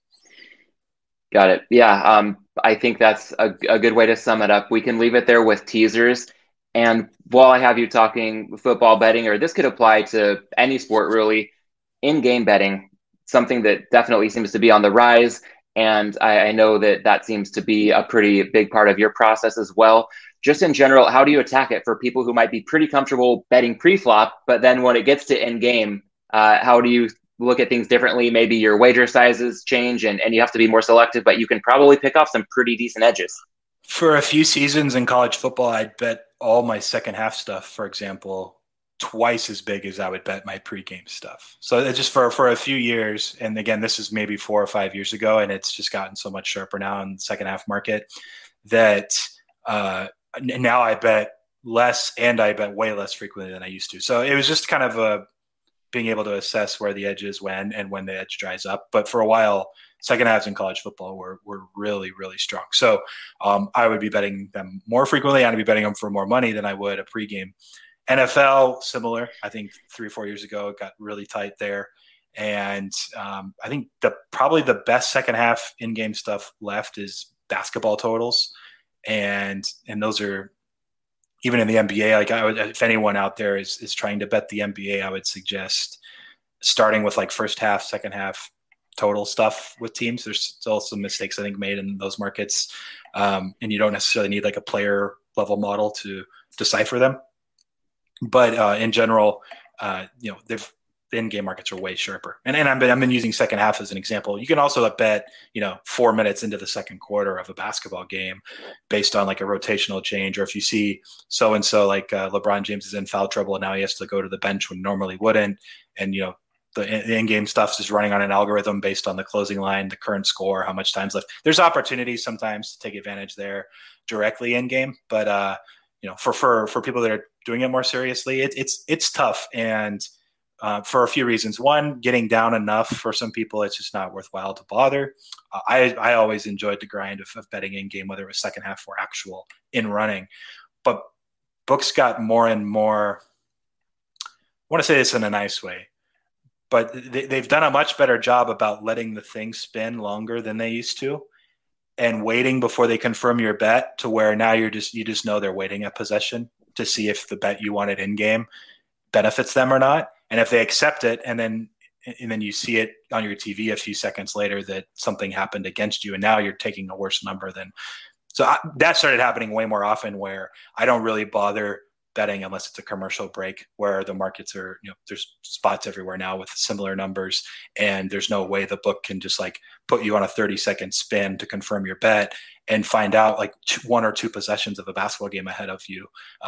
Got it. Yeah. I think that's a good way to sum it up. We can leave it there with teasers. And while I have you talking football betting, or this could apply to any sport really, in-game betting, something that definitely seems to be on the rise. And I know that seems to be a pretty big part of your process as well. Just in general, how do you attack it for people who might be pretty comfortable betting pre-flop, but then when it gets to end game, how do you look at things differently? Maybe your wager sizes change and you have to be more selective, but you can probably pick off some pretty decent edges. For a few seasons in college football, I'd bet all my second half stuff, for example, twice as big as I would bet my pregame stuff. So it's just for a few years. And again, this is maybe 4 or 5 years ago, and it's just gotten so much sharper now in the second half market that now I bet less, and I bet way less frequently than I used to. So it was just kind of being able to assess where the edge is when the edge dries up. But for a while, second halves in college football were really, really strong. So I would be betting them more frequently. I'd be betting them for more money than I would a pregame. NFL, similar. I think 3 or 4 years ago, it got really tight there. And I think probably the best second half in-game stuff left is basketball totals. And those are, even in the NBA, like if anyone out there is trying to bet the NBA, I would suggest starting with like first half, second half total stuff with teams. There's still some mistakes I think made in those markets. And you don't necessarily need like a player level model to decipher them. But in general, the in-game markets are way sharper. And I've been using second half as an example. You can also bet, 4 minutes into the second quarter of a basketball game based on like a rotational change. Or if you see so-and-so, like LeBron James is in foul trouble and now he has to go to the bench when normally wouldn't. And, the in-game stuff is running on an algorithm based on the closing line, the current score, how much time's left. There's opportunities sometimes to take advantage there directly in-game. But, for people that are doing it more seriously, it's tough. And for a few reasons. One, getting down enough for some people, it's just not worthwhile to bother. I always enjoyed the grind of betting in game, whether it was second half or actual in running. But books got more and more, I want to say this in a nice way, but they've done a much better job about letting the thing spin longer than they used to and waiting before they confirm your bet, to where now you just know they're waiting at possession to see if the bet you wanted in game benefits them or not. And if they accept it, and then you see it on your TV a few seconds later that something happened against you, and now you're taking a worse number than. So that started happening way more often, where I don't really bother betting unless it's a commercial break, where the markets are, there's spots everywhere now with similar numbers, and there's no way the book can just like put you on a 30-second spin to confirm your bet and find out like 1 or 2 possessions of a basketball game ahead of you.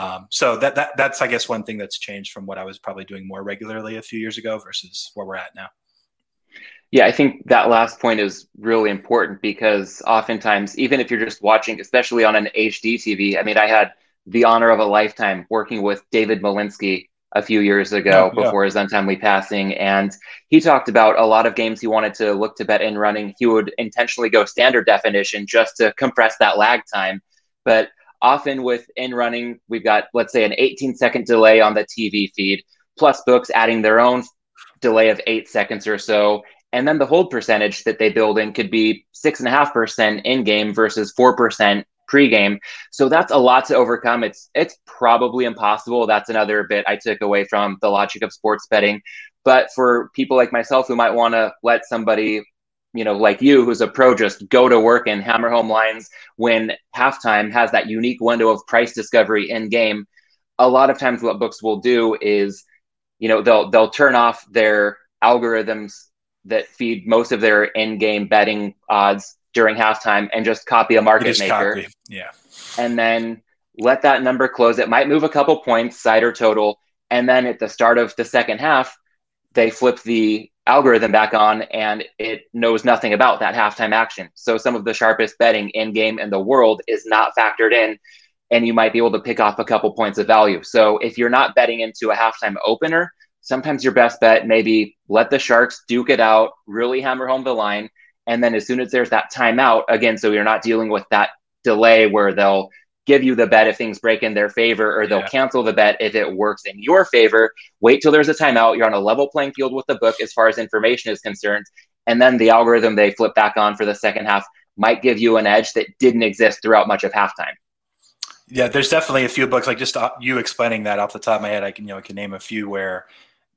So that's, I guess, one thing that's changed from what I was probably doing more regularly a few years ago versus where we're at now. Yeah, I think that last point is really important, because oftentimes, even if you're just watching, especially on an HD TV, I mean, I had the honor of a lifetime working with David Malinsky a few years ago before his untimely passing. And he talked about a lot of games he wanted to look to bet in running. He would intentionally go standard definition just to compress that lag time. But often with in running, we've got, let's say, an 18-second delay on the TV feed, plus books adding their own delay of 8 seconds or so. And then the hold percentage that they build in could be 6.5% in game versus 4% pregame. So that's a lot to overcome. It's probably impossible. That's another bit I took away from the logic of sports betting. But for people like myself who might want to let somebody, like you, who's a pro, just go to work and hammer home lines when halftime has that unique window of price discovery in game, a lot of times what books will do is, they'll turn off their algorithms that feed most of their in-game betting odds during halftime and just copy a market maker. Yeah. And then let that number close. It might move a couple points, side or total. And then at the start of the second half, they flip the algorithm back on and it knows nothing about that halftime action. So some of the sharpest betting in game in the world is not factored in, and you might be able to pick off a couple points of value. So if you're not betting into a halftime opener, sometimes your best bet, maybe let the Sharks duke it out, really hammer home the line. And then as soon as there's that timeout, again, so you're not dealing with that delay where they'll give you the bet if things break in their favor, or they'll cancel the bet if it works in your favor. Wait till there's a timeout. You're on a level playing field with the book as far as information is concerned. And then the algorithm they flip back on for the second half might give you an edge that didn't exist throughout much of halftime. Yeah, there's definitely a few books, like just you explaining that off the top of my head, I can name a few where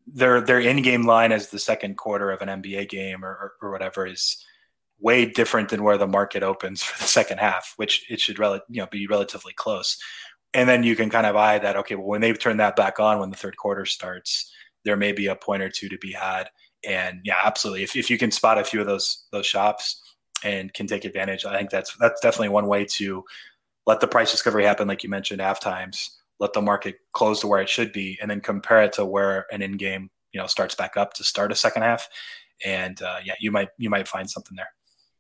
their in-game line as the second quarter of an NBA game or whatever is way different than where the market opens for the second half, which it should be relatively close. And then you can kind of eye that, okay, well, when they turn that back on, when the third quarter starts, there may be a point or two to be had. And yeah, absolutely. If you can spot a few of those shops and can take advantage, I think that's definitely one way to let the price discovery happen, like you mentioned, half times, let the market close to where it should be, and then compare it to where an in-game, starts back up to start a second half. And you might find something there.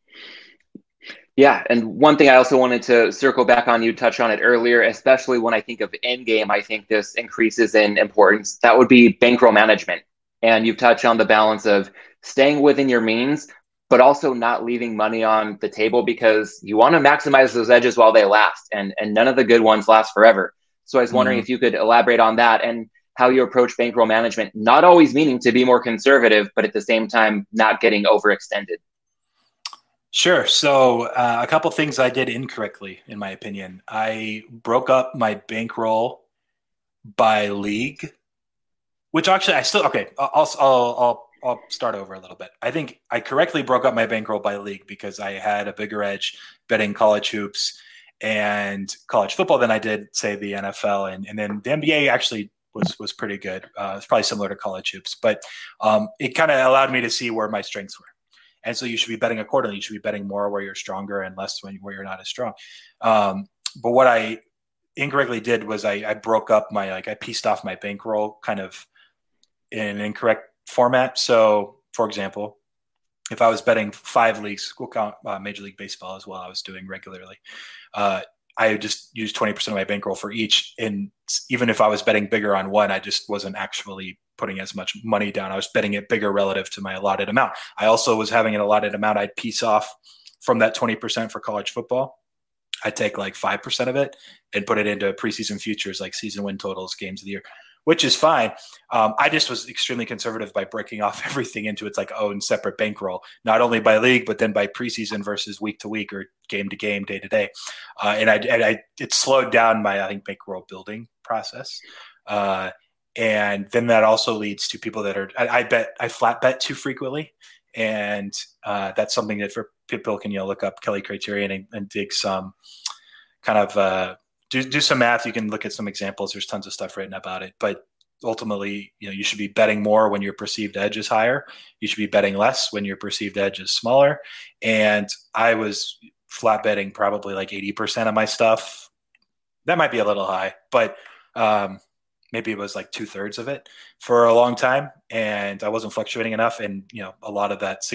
Yeah, and one thing I also wanted to circle back on, you touched on it earlier, especially when I think of in-game, I think this increases in importance. That would be bankroll management. And you've touched on the balance of staying within your means, but also not leaving money on the table, because you want to maximize those edges while they last, and none of the good ones last forever. So I was wondering if you could elaborate on that and how you approach bankroll management, not always meaning to be more conservative, but at the same time, not getting overextended. Sure. So a couple things I did incorrectly, in my opinion. I broke up my bankroll by league, which actually I'll start over a little bit. I think I correctly broke up my bankroll by league because I had a bigger edge betting college hoops and college football than I did, say, the NFL, and then the NBA actually was pretty good. It's probably similar to college hoops, but it kind of allowed me to see where my strengths were. And so you should be betting accordingly. You should be betting more where you're stronger and less where you're not as strong. But what I incorrectly did was I broke up I pieced off my bankroll kind of in an incorrect format. So, for example, if I was betting 5 leagues, we'll count Major League Baseball as well, I was doing regularly, I just used 20% of my bankroll for each. And even if I was betting bigger on one, I just wasn't actually putting as much money down. I was betting it bigger relative to my allotted amount. I also was having an allotted amount I'd piece off from that 20% for college football. I'd take like 5% of it and put it into preseason futures, like season win totals, games of the year, which is fine. I just was extremely conservative by breaking off everything into its own separate bankroll, not only by league, but then by preseason versus week to week or game to game, day to day. And it slowed down my, I think, bankroll building process. And then that also leads to people that I flat bet too frequently. And that's something that for people can, look up Kelly Criterion and dig some kind of, do some math. You can look at some examples. There's tons of stuff written about it, but ultimately, you should be betting more when your perceived edge is higher. You should be betting less when your perceived edge is smaller. And I was flat betting probably like 80% of my stuff. That might be a little high, but maybe it was like 2/3 of it for a long time. And I wasn't fluctuating enough. And, a lot of that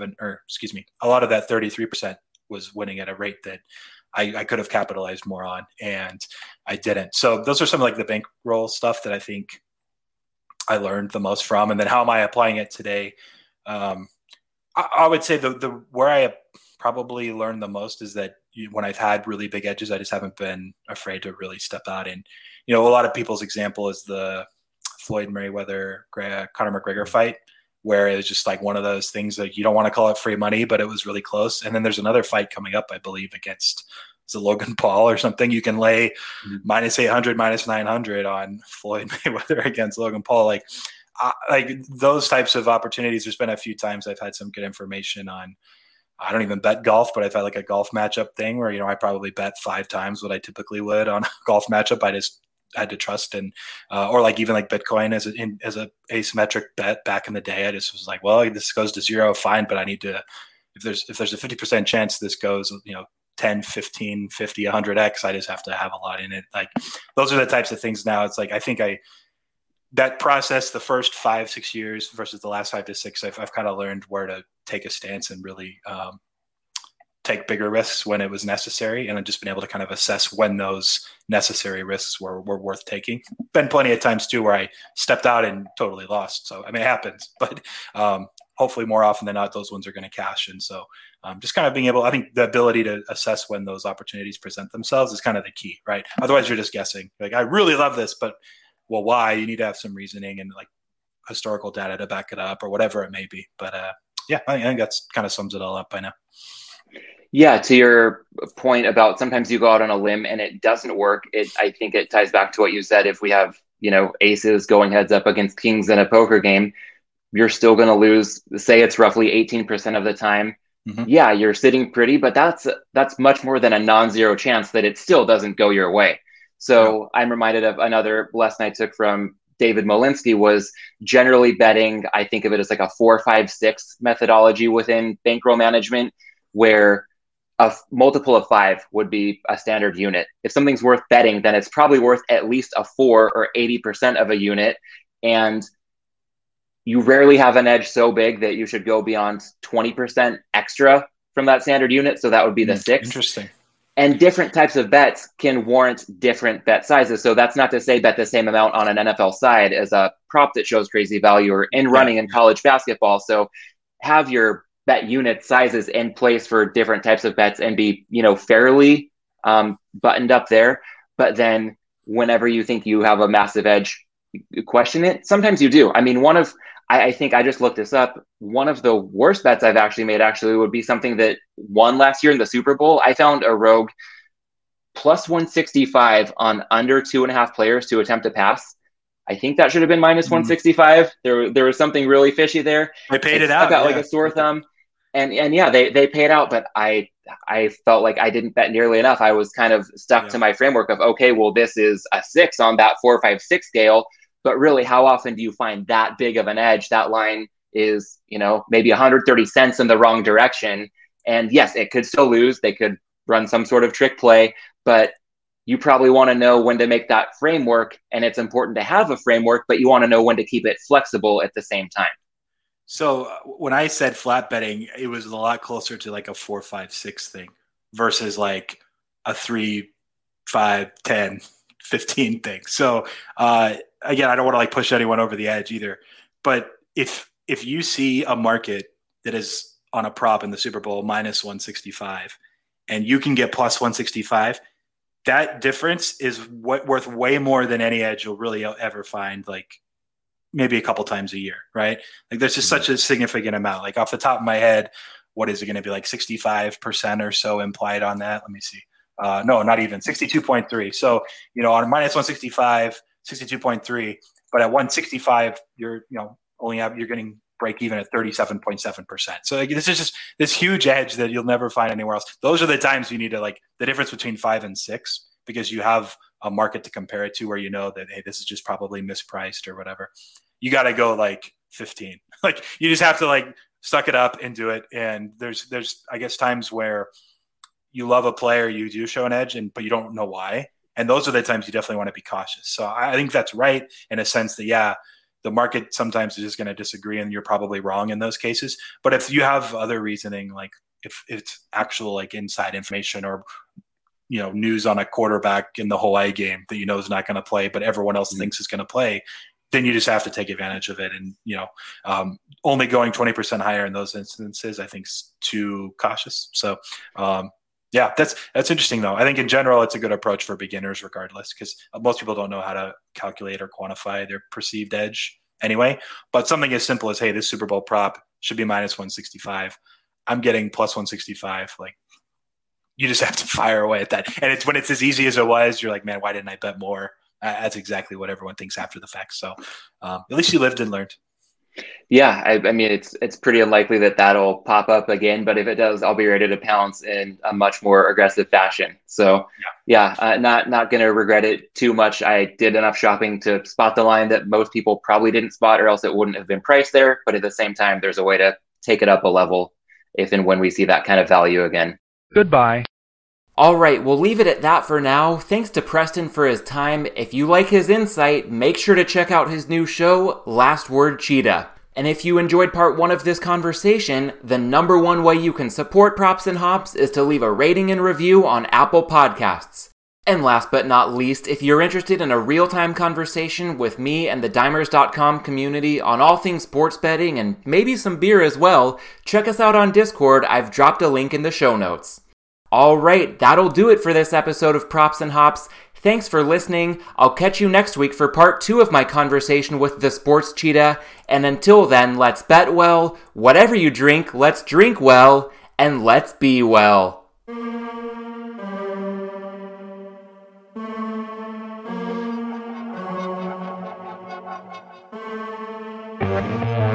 33% was winning at a rate that I could have capitalized more on, and I didn't. So those are some of the bankroll stuff that I think I learned the most from. And then how am I applying it today? I would say the where I probably learned the most is that when I've had really big edges, I just haven't been afraid to really step out. And, a lot of people's example is the Floyd Mayweather, Conor McGregor fight, where it was just one of those things that you don't want to call it free money, but it was really close. And then there's another fight coming up, I believe, against Logan Paul or something. You can lay minus 800, minus 900 on Floyd Mayweather against Logan Paul. Those types of opportunities. There's been a few times I've had some good information on. I don't even bet golf, but I've had a golf matchup thing where, I probably bet 5 times what I typically would on a golf matchup. I just had to trust in, or even Bitcoin as a asymmetric bet back in the day. I just was well, this goes to zero, fine, but I need to, if there's a 50% chance this goes, 10, 15, 50, 100x, I just have to have a lot in it. Those are the types of things now. It's I think that process, the first 5-6 years versus the last 5 to 6, I've kind of learned where to take a stance and really take bigger risks when it was necessary. And I've just been able to kind of assess when those necessary risks were worth taking. Been plenty of times too, where I stepped out and totally lost. So, it happens, but hopefully more often than not, those ones are going to cash. And so just kind of being able, I think the ability to assess when those opportunities present themselves is kind of the key, right? Otherwise you're just guessing. I really love this, but well, why? You need to have some reasoning and historical data to back it up or whatever it may be. But yeah, I think that's kind of sums it all up by now. Yeah, to your point about sometimes you go out on a limb and it doesn't work. I think it ties back to what you said. If we have aces going heads up against kings in a poker game, you're still going to lose. Say it's roughly 18% of the time. Mm-hmm. Yeah, you're sitting pretty, but that's much more than a non-zero chance that it still doesn't go your way. So I'm reminded of another lesson I took from David Molinsky was generally betting. I think of it as like a 4-5-6 methodology within bankroll management, where a multiple of 5 would be a standard unit. If something's worth betting, then it's probably worth at least a 4 or 80% of a unit. And you rarely have an edge so big that you should go beyond 20% extra from that standard unit. So that would be the 6. Interesting. And different types of bets can warrant different bet sizes. So that's not to say bet the same amount on an NFL side as a prop that shows crazy value or in running in college basketball. So have your bet unit sizes in place for different types of bets and be, fairly buttoned up there. But then whenever you think you have a massive edge, you question it. Sometimes you do. I mean, I think I just looked this up. One of the worst bets I've actually made would be something that won last year in the Super Bowl. I found a rogue plus 165 on under 2.5 players to attempt a pass. I think that should have been minus 165. There was something really fishy there. They paid it out. I got like a sore thumb. And yeah, they paid out, but I felt like I didn't bet nearly enough. I was kind of stuck to my framework of, okay, well, this is a 6 on that 4-5-6 scale. But really, how often do you find that big of an edge? That line is, maybe 130 cents in the wrong direction. And yes, it could still lose. They could run some sort of trick play, but you probably want to know when to make that framework. And it's important to have a framework, but you want to know when to keep it flexible at the same time. So when I said flat betting, it was a lot closer to like a 4-5-6 thing versus like a 3, 5, 10, 15 thing. So, again, I don't want to like push anyone over the edge either, but if you see a market that is on a prop in the Super Bowl minus 165 and you can get plus 165, that difference is worth way more than any edge you'll really ever find, like maybe a couple times a year, right? Like there's just such a significant amount. Like off the top of my head, what is it going to be, like 65% or so implied on that? Let me see. No, not even 62.3. So, on a minus 165, 62.3, but at 165, you're getting break even at 37.7%. So like, this is just this huge edge that you'll never find anywhere else. Those are the times you need to like the difference between 5 and 6, because you have a market to compare it to where that, hey, this is just probably mispriced or whatever. You got to go like 15. Like you just have to like suck it up and do it. And there's I guess times where you love a player, you do show an edge, but you don't know why. And those are the times you definitely want to be cautious. So I think that's right in a sense that, the market sometimes is just going to disagree and you're probably wrong in those cases. But if you have other reasoning, like if it's actual like inside information or, news on a quarterback in the Hawaii game that is not going to play, but everyone else thinks is going to play, then you just have to take advantage of it. And, only going 20% higher in those instances, I think is too cautious. So, that's interesting though. I think in general, it's a good approach for beginners regardless, because most people don't know how to calculate or quantify their perceived edge anyway. But something as simple as, hey, this Super Bowl prop should be minus 165. I'm getting plus 165. Like you just have to fire away at that. And it's when it's as easy as it was, you're like, man, why didn't I bet more? That's exactly what everyone thinks after the fact. So at least you lived and learned. Yeah, I mean, it's pretty unlikely that that'll pop up again, but if it does, I'll be ready to pounce in a much more aggressive fashion. So not going to regret it too much. I did enough shopping to spot the line that most people probably didn't spot, or else it wouldn't have been priced there. But at the same time, there's a way to take it up a level if and when we see that kind of value again. Goodbye. All right, we'll leave it at that for now. Thanks to Preston for his time. If you like his insight, make sure to check out his new show, Last Word Cheetah. And if you enjoyed part 1 of this conversation, the number one way you can support Props and Hops is to leave a rating and review on Apple Podcasts. And last but not least, if you're interested in a real-time conversation with me and the Dimers.com community on all things sports betting and maybe some beer as well, check us out on Discord. I've dropped a link in the show notes. All right, that'll do it for this episode of Props and Hops. Thanks for listening. I'll catch you next week for part 2 of my conversation with the Sports Cheetah. And until then, let's bet well, whatever you drink, let's drink well, and let's be well. Jordan.